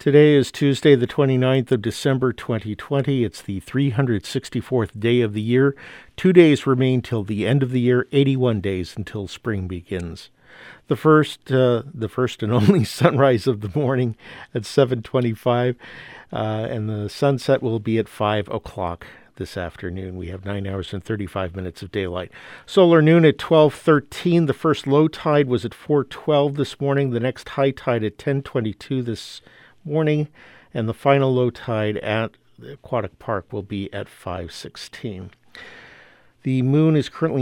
Today is Tuesday, the 29th of December, 2020. It's the 364th day of the year. 2 days remain till the end of the year, 81 days until spring begins. The first and only sunrise of the morning at 7:25, and the sunset will be at 5 o'clock this afternoon. We have 9 hours and 35 minutes of daylight. Solar noon at 12:13. The first low tide was at 4:12 this morning. The next high tide at 10:22 this morning, and the final low tide at the Aquatic Park will be at 5:16. The moon is currently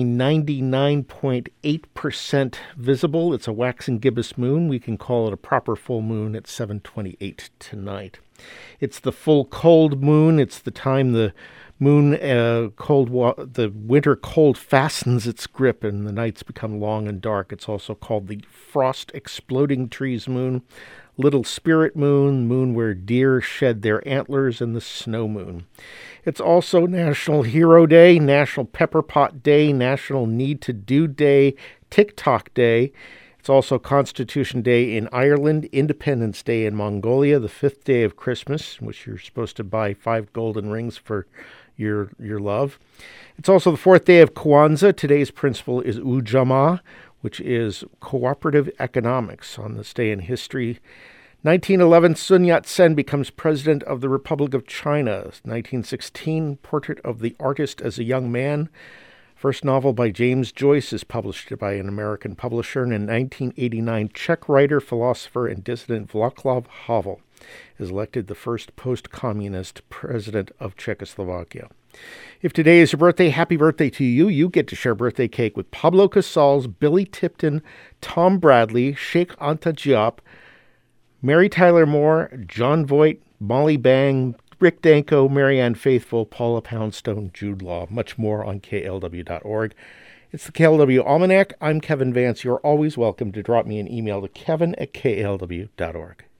99.8% visible. It's a waxing gibbous moon. We can call it a proper full moon at 7:28 tonight. It's the full cold moon. It's the time the moon, the winter cold fastens its grip and the nights become long and dark. It's also called the frost exploding trees moon, little spirit moon, moon where deer shed their antlers, and the snow moon. It's also National Hero Day, National Pepper Pot Day, National Need to Do Day, TikTok Day. It's also Constitution Day in Ireland, Independence Day in Mongolia, the 5th day of Christmas, in which you're supposed to buy 5 golden rings for your love. It's also the 4th day of Kwanzaa. Today's principle is Ujamaa, which is cooperative economics. On this day in history, 1911, Sun Yat-sen becomes president of the Republic of China. 1916, Portrait of the Artist as a Young Man. First novel by James Joyce is published by an American publisher. And in 1989, Czech writer, philosopher, and dissident Václav Havel is elected the first post-communist president of Czechoslovakia. If today is your birthday, happy birthday to you. You get to share birthday cake with Pablo Casals, Billy Tipton, Tom Bradley, Sheikh Anta Diop, Mary Tyler Moore, John Voight, Molly Bang, Rick Danko, Marianne Faithfull, Paula Poundstone, Jude Law. Much more on KLW.org. It's the KLW Almanac. I'm Kevin Vance. You're always welcome to drop me an email to kevin@klw.org.